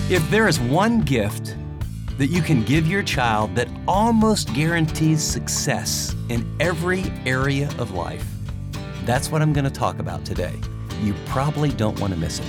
If there is one gift that you can give your child that almost guarantees success in every area of life, that's what I'm going to talk about today. You probably don't want to miss it.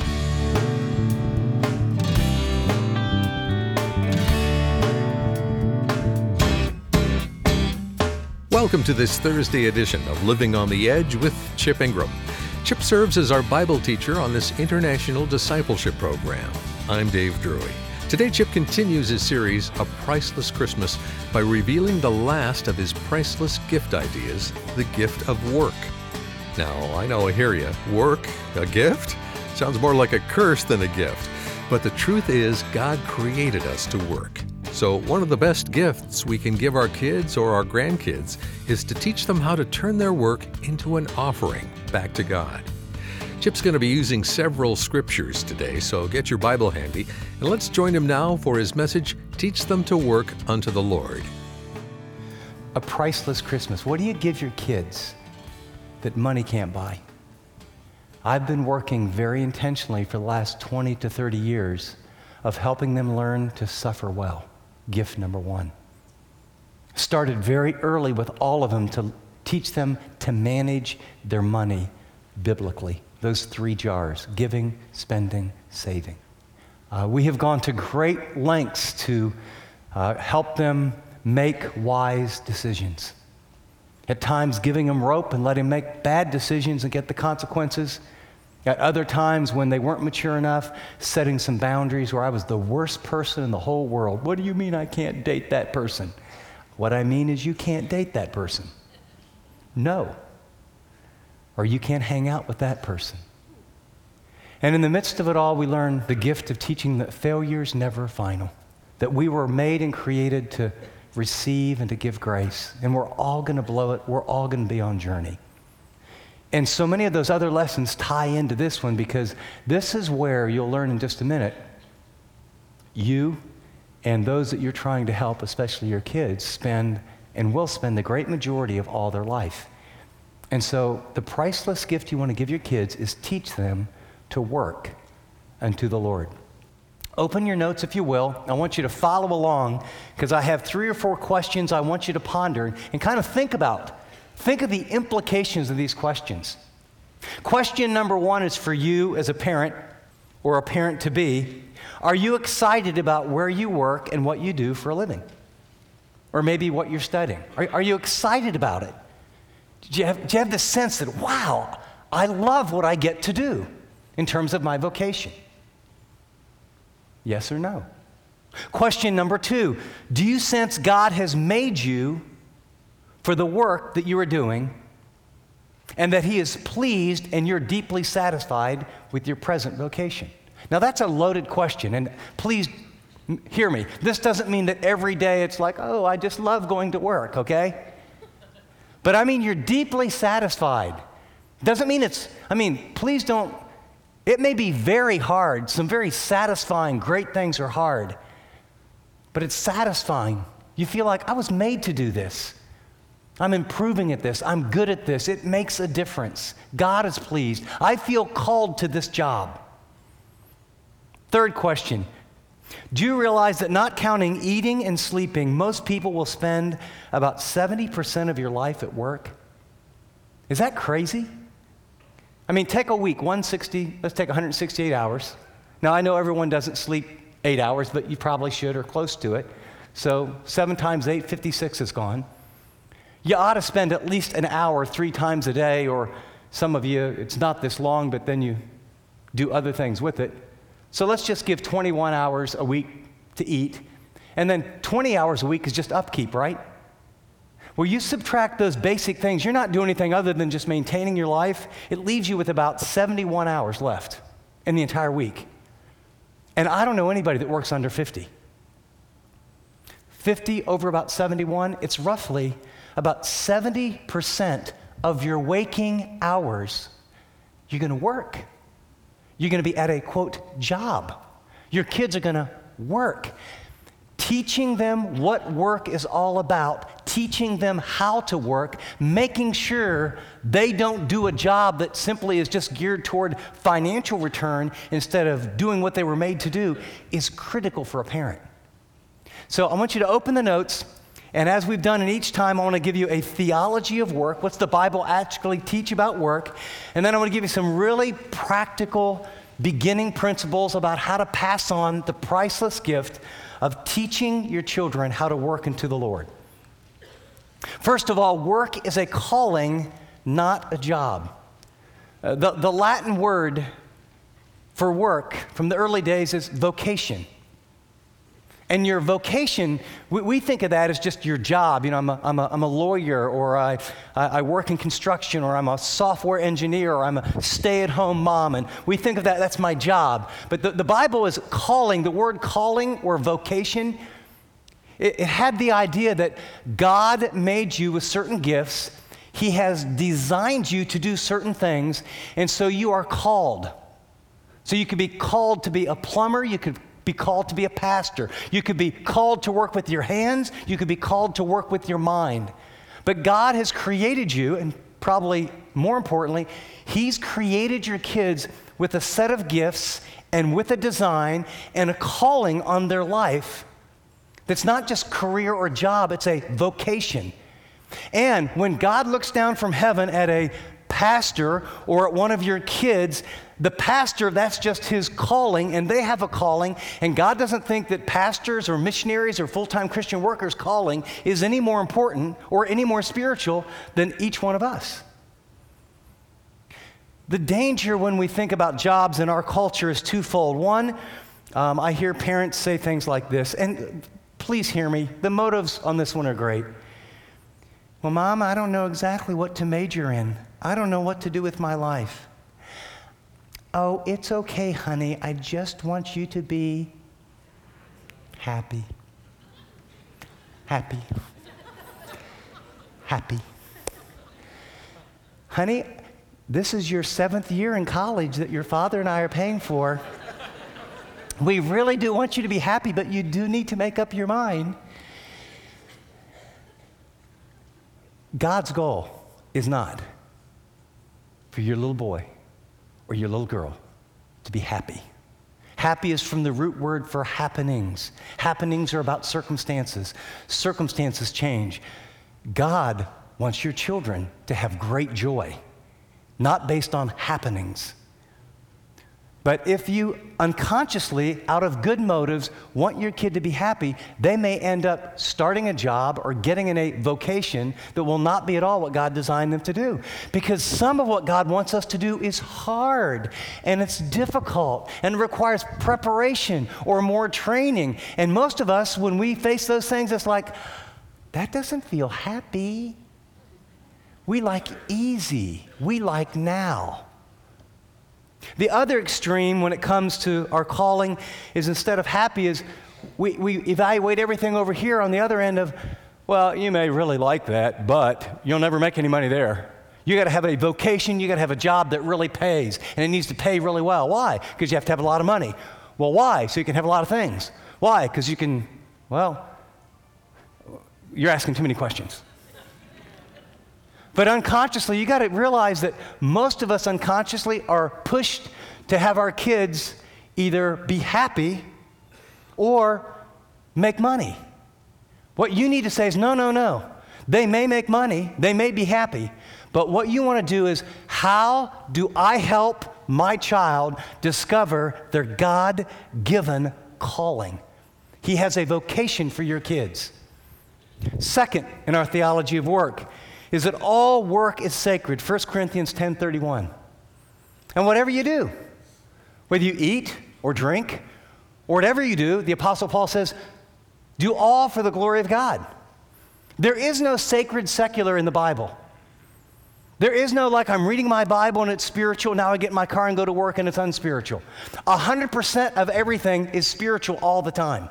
Welcome to this Thursday edition of Living on the Edge with Chip Ingram. Chip serves as our Bible teacher on this international discipleship program. I'm Dave Drury. Today, Chip continues his series, A Priceless Christmas, by revealing the last of his priceless gift ideas, the gift of work. Now, I know, I hear you. Work? A gift? Sounds more like a curse than a gift. But the truth is, God created us to work. So one of the best gifts we can give our kids or our grandkids is to teach them how to turn their work into an offering back to God. Chip's going to be using several scriptures today, so get your Bible handy, and let's join him now for his message, Teach Them to Work Unto the Lord. A priceless Christmas. What do you give your kids that money can't buy? I've been working very intentionally for the last 20 to 30 years of helping them learn to suffer well. Gift number one. Started very early with all of them to teach them to manage their money biblically. Those three jars: giving, spending, saving. We have gone to great lengths to help them make wise decisions. At times giving them rope and letting them make bad decisions and get the consequences. At other times when they weren't mature enough, setting some boundaries where I was the worst person in the whole world. What do you mean I can't date that person? What I mean is you can't date that person. No. Or you can't hang out with that person. And in the midst of it all, we learn the gift of teaching that failure's never final, that we were made and created to receive and to give grace, and we're all going to blow it. We're all going to be on journey. And so many of those other lessons tie into this one, because this is where you'll learn in just a minute, you and those that you're trying to help, especially your kids, spend and will spend the great majority of all their life. And so the priceless gift you want to give your kids is teach them to work unto the Lord. Open your notes, if you will. I want you to follow along, because I have 3 or 4 questions I want you to ponder and kind of think about. Think of the implications of these questions. Question number 1 is for you as a parent or a parent-to-be. Are you excited about where you work and what you do for a living? Or maybe what you're studying? Are you excited about it? Do you have this sense that, wow, I love what I get to do in terms of my vocation? Yes or no? Question number 2, do you sense God has made you for the work that you are doing, and that He is pleased and you're deeply satisfied with your present vocation? Now that's a loaded question, and please hear me. This doesn't mean that every day it's like, oh, I just love going to work, okay? But I mean, you're deeply satisfied. Doesn't mean please don't, it may be very hard. Some very satisfying, great things are hard. But it's satisfying. You feel like, I was made to do this. I'm improving at this. I'm good at this. It makes a difference. God is pleased. I feel called to this job. Third question. Do you realize that not counting eating and sleeping, most people will spend about 70% of your life at work? Is that crazy? I mean, take a week, let's take 168 hours. Now, I know everyone doesn't sleep 8 hours, but you probably should or close to it. So 7 times 8, 56 is gone. You ought to spend at least an hour 3 times a day, or some of you, it's not this long, but then you do other things with it. So let's just give 21 hours a week to eat, and then 20 hours a week is just upkeep, right? Well, you subtract those basic things, you're not doing anything other than just maintaining your life. It leaves you with about 71 hours left in the entire week. And I don't know anybody that works under 50. 50 over about 71, it's roughly about 70% of your waking hours you're going to work. You're going to be at a, quote, job. Your kids are going to work. teaching them what work is all about, teaching them how to work, making sure they don't do a job that simply is just geared toward financial return instead of doing what they were made to do, is critical for a parent. So I want you to open the notes, and as we've done in each time, I want to give you a theology of work. What's the Bible actually teach about work? And then I want to give you some really practical beginning principles about how to pass on the priceless gift of teaching your children how to work unto the Lord. First of all, work is a calling, not a job. The Latin word for work from the early days is vocation. And your vocation, we think of that as just your job. You know, I'm a lawyer, or I work in construction, or I'm a software engineer, or I'm a stay-at-home mom. And we think of that's my job. But the Bible is calling. The word calling or vocation, it had the idea that God made you with certain gifts. He has designed you to do certain things, and so you are called. So you could be called to be a plumber. You could be called to be a pastor. You could be called to work with your hands. You could be called to work with your mind. But God has created you, and probably more importantly, He's created your kids with a set of gifts and with a design and a calling on their life that's not just career or job, it's a vocation. And when God looks down from heaven at a pastor or at one of your kids, the pastor, that's just his calling, and they have a calling, and God doesn't think that pastors or missionaries or full-time Christian workers' calling is any more important or any more spiritual than each one of us. The danger when we think about jobs in our culture is twofold. One, I hear parents say things like this, and please hear me, the motives on this one are great. Well, Mom, I don't know exactly what to major in. I don't know what to do with my life. Oh, it's okay, honey. I just want you to be happy. Happy. Happy. Honey, this is your 7th year in college that your father and I are paying for. We really do want you to be happy, but you do need to make up your mind. God's goal is not for your little boy or your little girl to be happy. Happy is from the root word for happenings. Happenings are about circumstances. Circumstances change. God wants your children to have great joy, not based on happenings. But if you unconsciously, out of good motives, want your kid to be happy, they may end up starting a job or getting in a vocation that will not be at all what God designed them to do. Because some of what God wants us to do is hard, and it's difficult, and requires preparation or more training. And most of us, when we face those things, it's like, that doesn't feel happy. We like easy. We like now. The other extreme when it comes to our calling is, instead of happy, is we evaluate everything over here on the other end of, well, you may really like that, but you'll never make any money there. You got to have a vocation, you got to have a job that really pays, and it needs to pay really well. Why? Because you have to have a lot of money. Well, why? So you can have a lot of things. Why? Because you can, well, you're asking too many questions. But unconsciously, you got to realize that most of us unconsciously are pushed to have our kids either be happy or make money. What you need to say is, no. They may make money, they may be happy, but what you want to do is, how do I help my child discover their God-given calling? He has a vocation for your kids. Second, in our theology of work, is that all work is sacred, 1 Corinthians 10:31. And whatever you do, whether you eat or drink or whatever you do, the Apostle Paul says, do all for the glory of God. There is no sacred secular in the Bible. There is no, like, I'm reading my Bible and it's spiritual, now I get in my car and go to work and it's unspiritual. 100% of everything is spiritual all the time.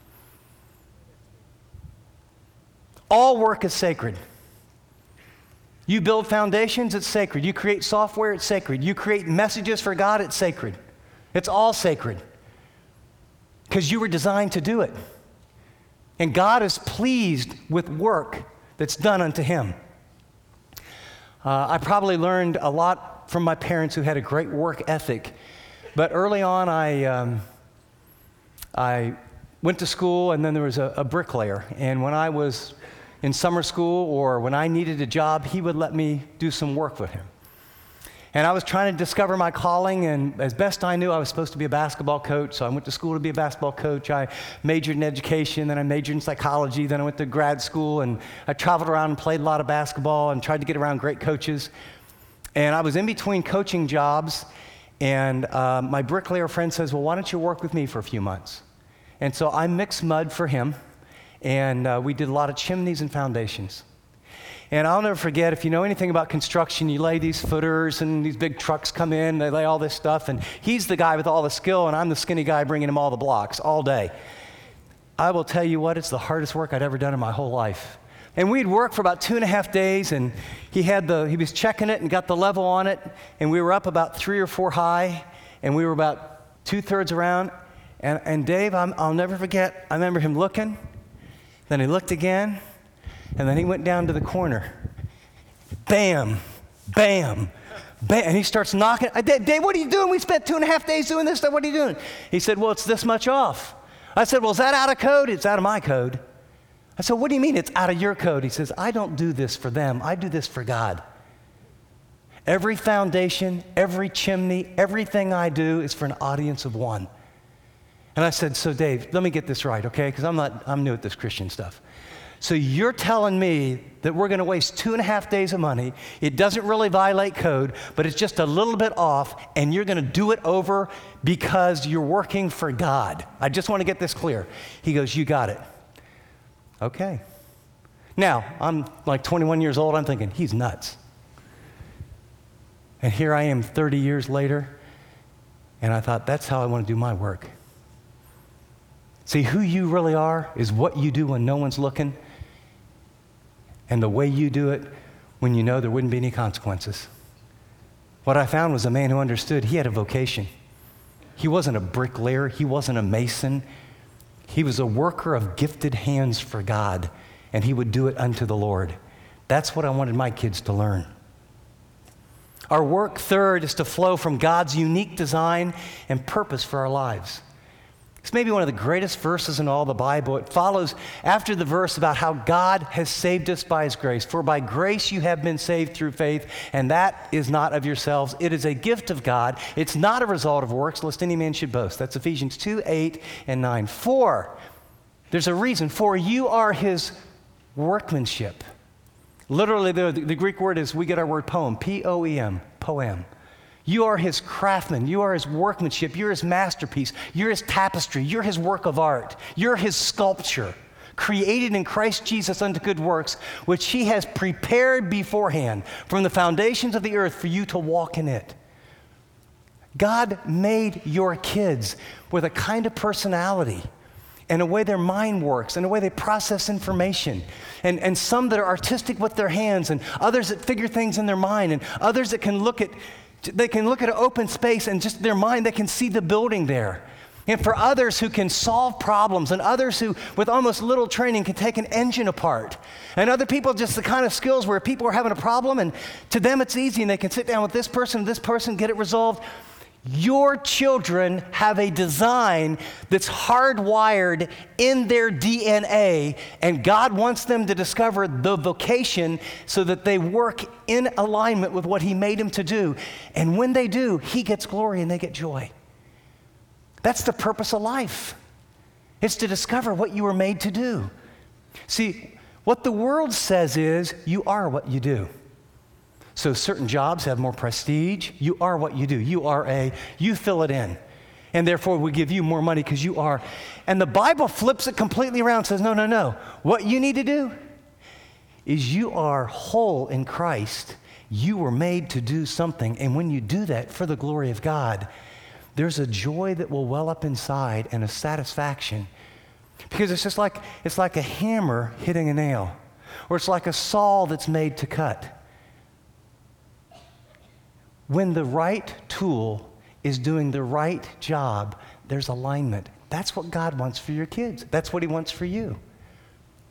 All work is sacred. You build foundations, it's sacred. You create software, it's sacred. You create messages for God, it's sacred. It's all sacred. Because you were designed to do it. And God is pleased with work that's done unto him. I probably learned a lot from my parents who had a great work ethic. But early on, I went to school, and then there was a bricklayer. And when I was in summer school or when I needed a job, he would let me do some work with him. And I was trying to discover my calling, and as best I knew, I was supposed to be a basketball coach, so I went to school to be a basketball coach. I majored in education, then I majored in psychology, then I went to grad school, and I traveled around and played a lot of basketball and tried to get around great coaches. And I was in between coaching jobs, and my bricklayer friend says, well, why don't you work with me for a few months? And so I mixed mud for him, and we did a lot of chimneys and foundations. And I'll never forget, if you know anything about construction, you lay these footers and these big trucks come in, they lay all this stuff, and he's the guy with all the skill, and I'm the skinny guy bringing him all the blocks all day. I will tell you what, it's the hardest work I'd ever done in my whole life. And we'd work for about 2.5 days, and he was checking it and got the level on it, and we were up about 3 or 4 high, and we were about 2/3 around. And Dave, I'll never forget, I remember him looking, then he looked again, and then he went down to the corner. Bam, bam, bam. And he starts knocking. Dave, what are you doing? We spent 2.5 days doing this stuff. What are you doing? He said, well, it's this much off. I said, well, is that out of code? It's out of my code. I said, what do you mean it's out of your code? He says, I don't do this for them. I do this for God. Every foundation, every chimney, everything I do is for an audience of one. And I said, so Dave, let me get this right, okay? Because I'm new at this Christian stuff. So you're telling me that we're going to waste 2.5 days of money. It doesn't really violate code, but it's just a little bit off, and you're going to do it over because you're working for God. I just want to get this clear. He goes, you got it. Okay. Now, I'm like 21 years old. I'm thinking, he's nuts. And here I am 30 years later, and I thought, that's how I want to do my work. See, who you really are is what you do when no one's looking, and the way you do it when you know there wouldn't be any consequences. What I found was a man who understood he had a vocation. He wasn't a bricklayer. He wasn't a mason. He was a worker of gifted hands for God, and he would do it unto the Lord. That's what I wanted my kids to learn. Our work, third, is to flow from God's unique design and purpose for our lives. It's maybe one of the greatest verses in all the Bible. It follows after the verse about how God has saved us by his grace. For by grace you have been saved through faith, and that is not of yourselves. It is a gift of God. It's not a result of works, lest any man should boast. That's Ephesians 2, 8, and 9. For, there's a reason. For you are his workmanship. Literally, the Greek word is, we get our word poem, P-O-E-M, poem. You are his craftsman. You are his workmanship. You're his masterpiece. You're his tapestry. You're his work of art. You're his sculpture, created in Christ Jesus unto good works, which he has prepared beforehand from the foundations of the earth for you to walk in it. God made your kids with a kind of personality and a way their mind works and a way they process information. And some that are artistic with their hands, and others that figure things in their mind, and others that can look at an open space and just their mind, they can see the building there. And for others who can solve problems, and others who, with almost little training, can take an engine apart. And other people, just the kind of skills where people are having a problem, and to them it's easy, and they can sit down with this person, get it resolved. Your children have a design that's hardwired in their DNA, and God wants them to discover the vocation so that they work in alignment with what he made them to do. And when they do, he gets glory and they get joy. That's the purpose of life. It's to discover what you were made to do. See, what the world says is, you are what you do. So certain jobs have more prestige. You are what you do. You fill it in. And therefore we give you more money because you are. And the Bible flips it completely around and says, no. What you need to do is you are whole in Christ. You were made to do something. And when you do that for the glory of God, there's a joy that will well up inside and a satisfaction. Because it's like a hammer hitting a nail. Or it's like a saw that's made to cut. When the right tool is doing the right job, there's alignment. That's what God wants for your kids. That's what he wants for you.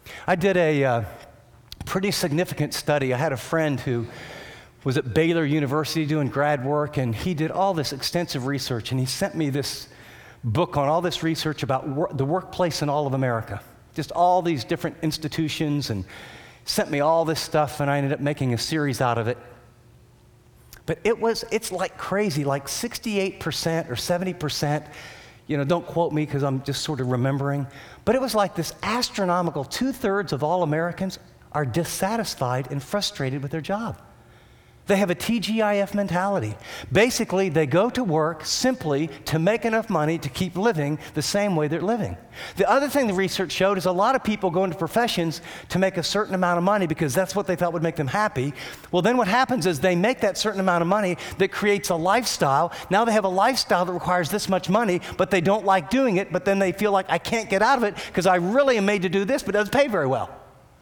I did a pretty significant study. I had a friend who was at Baylor University doing grad work, and he did all this extensive research, and he sent me this book on all this research about the workplace in all of America, just all these different institutions, and sent me all this stuff, and I ended up making a series out of it. But it's like crazy, like 68% or 70%, don't quote me because I'm just sort of remembering, but it was like this astronomical 2/3 of all Americans are dissatisfied and frustrated with their job. They have a TGIF mentality. Basically, they go to work simply to make enough money to keep living the same way they're living. The other thing the research showed is a lot of people go into professions to make a certain amount of money because that's what they thought would make them happy. Well, then what happens is they make that certain amount of money that creates a lifestyle. Now they have a lifestyle that requires this much money, but they don't like doing it, but then they feel like I can't get out of it because I really am made to do this, but it doesn't pay very well.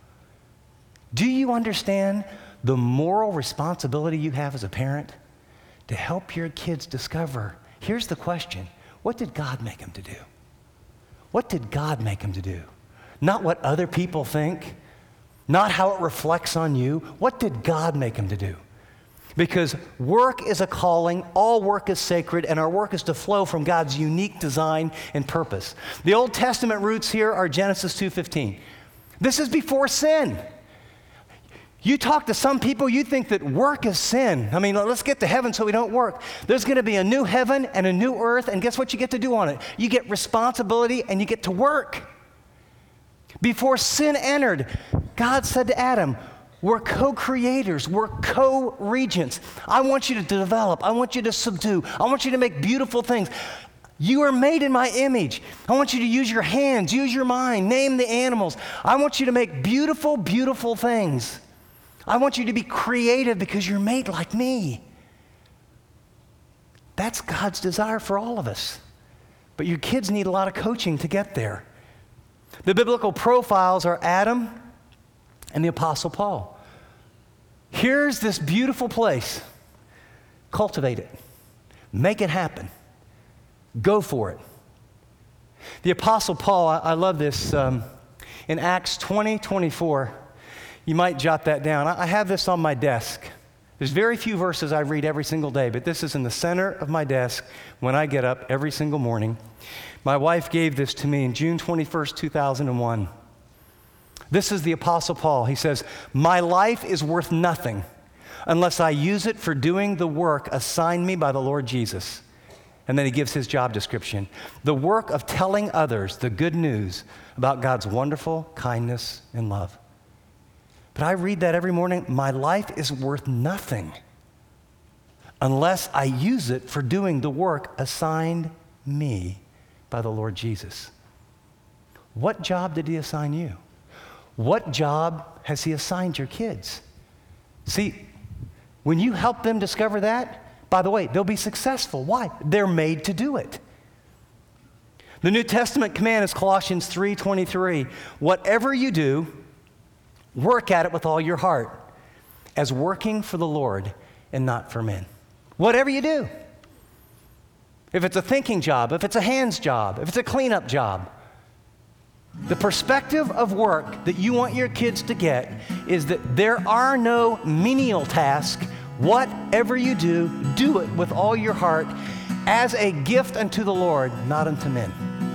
Do you understand the moral responsibility you have as a parent to help your kids discover? Here's the question: what did God make them to do? What did God make them to do? Not what other people think, not how it reflects on you. What did God make them to do? Because work is a calling, all work is sacred, and our work is to flow from God's unique design and purpose. The Old Testament roots here are Genesis 2:15. This is before sin. You talk to some people, you think that work is sin. I mean, let's get to heaven so we don't work. There's going to be a new heaven and a new earth, and guess what you get to do on it? You get responsibility and you get to work. Before sin entered, God said to Adam, we're co-creators, we're co-regents. I want you to develop, I want you to subdue, I want you to make beautiful things. You are made in my image. I want you to use your hands, use your mind, name the animals. I want you to make beautiful, beautiful things. I want you to be creative because you're made like me. That's God's desire for all of us. But your kids need a lot of coaching to get there. The biblical profiles are Adam and the Apostle Paul. Here's this beautiful place. Cultivate it. Make it happen. Go for it. The Apostle Paul, I love this. In Acts 20:24, you might jot that down. I have this on my desk. There's very few verses I read every single day, but this is in the center of my desk when I get up every single morning. My wife gave this to me in June 21st, 2001. This is the Apostle Paul. He says, "My life is worth nothing unless I use it for doing the work assigned me by the Lord Jesus." And then he gives his job description. The work of telling others the good news about God's wonderful kindness and love. But I read that every morning. My life is worth nothing unless I use it for doing the work assigned me by the Lord Jesus. What job did he assign you? What job has he assigned your kids? See, when you help them discover that, by the way, they'll be successful. Why? They're made to do it. The New Testament command is Colossians 3:23. Whatever you do, work at it with all your heart, as working for the Lord and not for men. Whatever you do. If it's a thinking job, if it's a hands job, if it's a cleanup job, the perspective of work that you want your kids to get is that there are no menial tasks. Whatever you do, do it with all your heart as a gift unto the Lord, not unto men.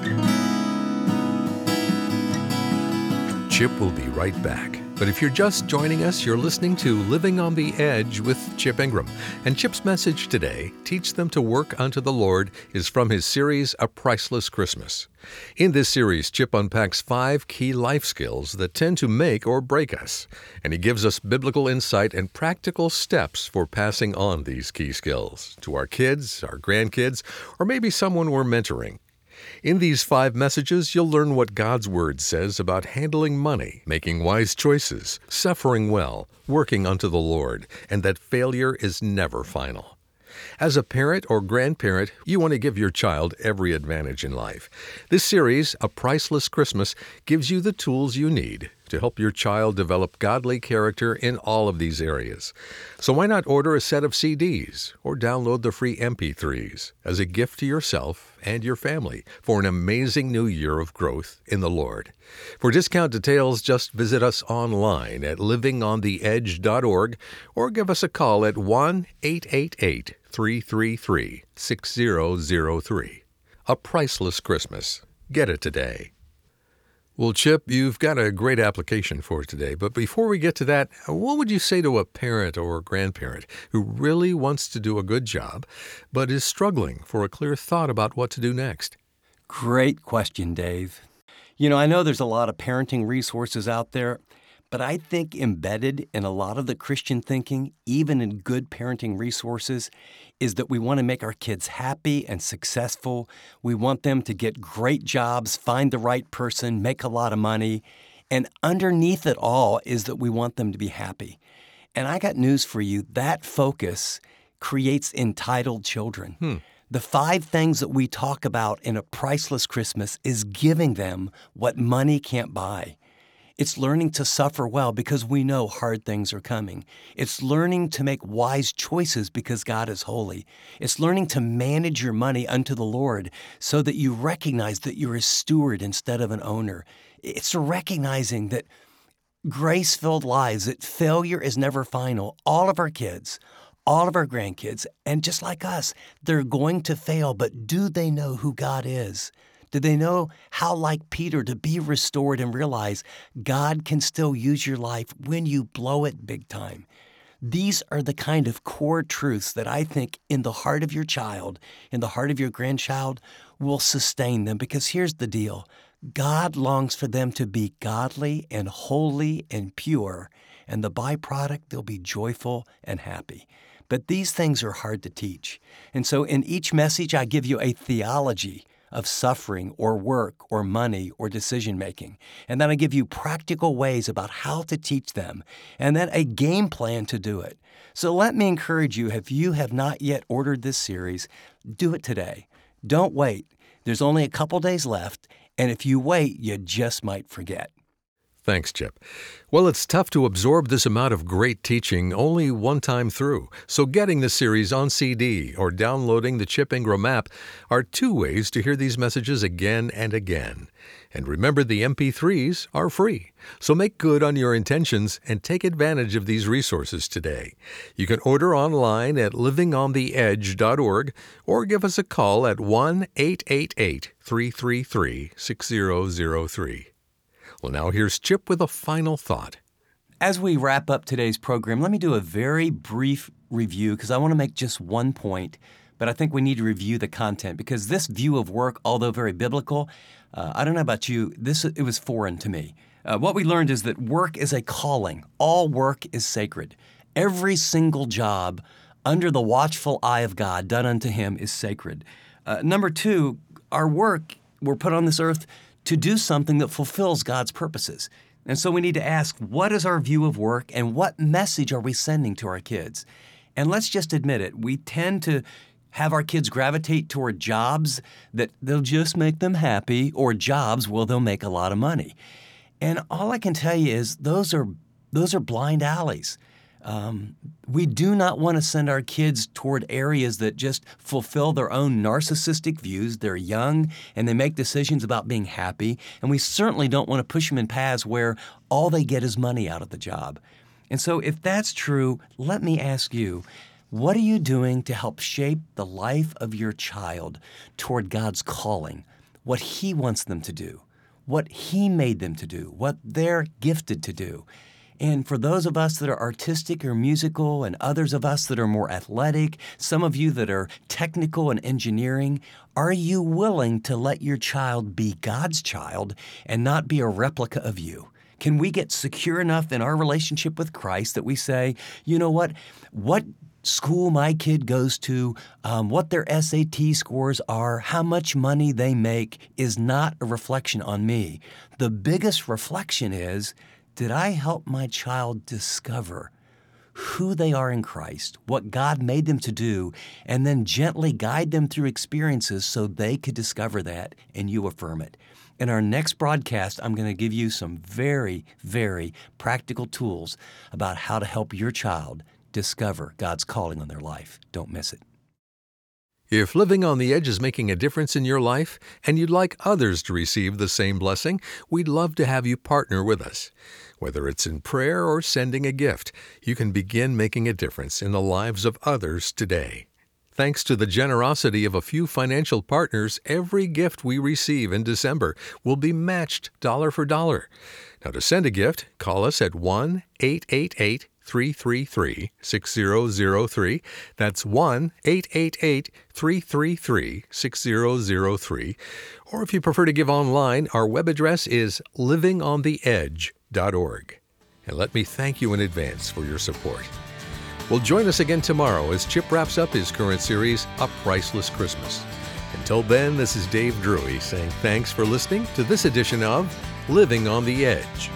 Chip will be right back. But if you're just joining us, you're listening to Living on the Edge with Chip Ingram. And Chip's message today, Teach Them to Work Unto the Lord, is from his series, A Priceless Christmas. In this series, Chip unpacks 5 key life skills that tend to make or break us. And he gives us biblical insight and practical steps for passing on these key skills to our kids, our grandkids, or maybe someone we're mentoring. In these 5 messages, you'll learn what God's Word says about handling money, making wise choices, suffering well, working unto the Lord, and that failure is never final. As a parent or grandparent, you want to give your child every advantage in life. This series, A Priceless Christmas, gives you the tools you need to help your child develop godly character in all of these areas. So why not order a set of CDs or download the free MP3s as a gift to yourself and your family for an amazing new year of growth in the Lord? For discount details, just visit us online at livingontheedge.org or give us a call at 1-888-333-6003. A priceless Christmas. Get it today. Well, Chip, you've got a great application for today, but before we get to that, what would you say to a parent or a grandparent who really wants to do a good job, but is struggling for a clear thought about what to do next? Great question, Dave. I know there's a lot of parenting resources out there, but I think embedded in a lot of the Christian thinking, even in good parenting resources, is that we want to make our kids happy and successful. We want them to get great jobs, find the right person, make a lot of money. And underneath it all is that we want them to be happy. And I got news for you. That focus creates entitled children. The 5 things that we talk about in A Priceless Christmas is giving them what money can't buy. It's learning to suffer well because we know hard things are coming. It's learning to make wise choices because God is holy. It's learning to manage your money unto the Lord so that you recognize that you're a steward instead of an owner. It's recognizing that grace-filled lives, that failure is never final. All of our kids, all of our grandkids, and just like us, they're going to fail, but do they know who God is? Do they know how, like Peter, to be restored and realize God can still use your life when you blow it big time? These are the kind of core truths that I think in the heart of your child, in the heart of your grandchild, will sustain them. Because here's the deal. God longs for them to be godly and holy and pure, and the byproduct, they'll be joyful and happy. But these things are hard to teach. And so in each message, I give you a theology of suffering or work or money or decision-making. And then I give you practical ways about how to teach them, and then a game plan to do it. So let me encourage you, if you have not yet ordered this series, do it today. Don't wait. There's only a couple days left, and if you wait, you just might forget. Thanks, Chip. Well, it's tough to absorb this amount of great teaching only one time through, so getting the series on CD or downloading the Chip Ingram app are 2 ways to hear these messages again and again. And remember, the MP3s are free, so make good on your intentions and take advantage of these resources today. You can order online at livingontheedge.org or give us a call at 1-888-333-6003. Well, now here's Chip with a final thought. As we wrap up today's program, let me do a very brief review because I want to make just one point, but I think we need to review the content because this view of work, although very biblical, I don't know about you, it was foreign to me. What we learned is that work is a calling. All work is sacred. Every single job under the watchful eye of God done unto Him is sacred. Number 2, our work, we're put on this earth to do something that fulfills God's purposes. And so we need to ask, what is our view of work and what message are we sending to our kids? And let's just admit it, we tend to have our kids gravitate toward jobs that they'll just make them happy or jobs where they'll make a lot of money. And all I can tell you is those are blind alleys. We do not want to send our kids toward areas that just fulfill their own narcissistic views. They're young and they make decisions about being happy. And we certainly don't want to push them in paths where all they get is money out of the job. And so if that's true, let me ask you, what are you doing to help shape the life of your child toward God's calling, what He wants them to do, what He made them to do, what they're gifted to do? And for those of us that are artistic or musical and others of us that are more athletic, some of you that are technical and engineering, are you willing to let your child be God's child and not be a replica of you? Can we get secure enough in our relationship with Christ that we say, you know what school my kid goes to, what their SAT scores are, how much money they make is not a reflection on me. The biggest reflection is, did I help my child discover who they are in Christ, what God made them to do, and then gently guide them through experiences so they could discover that and you affirm it. In our next broadcast, I'm going to give you some very, very practical tools about how to help your child discover God's calling on their life. Don't miss it. If Living on the Edge is making a difference in your life and you'd like others to receive the same blessing, we'd love to have you partner with us. Whether it's in prayer or sending a gift, you can begin making a difference in the lives of others today. Thanks to the generosity of a few financial partners, every gift we receive in December will be matched dollar for dollar. Now, to send a gift, call us at 1-888-333-6003. That's 1-888-333-6003. Or if you prefer to give online, our web address is livingontheedge.org. And let me thank you in advance for your support. Well, join us again tomorrow as Chip wraps up his current series, A Priceless Christmas. Until then, this is Dave Drury saying thanks for listening to this edition of Living on the Edge.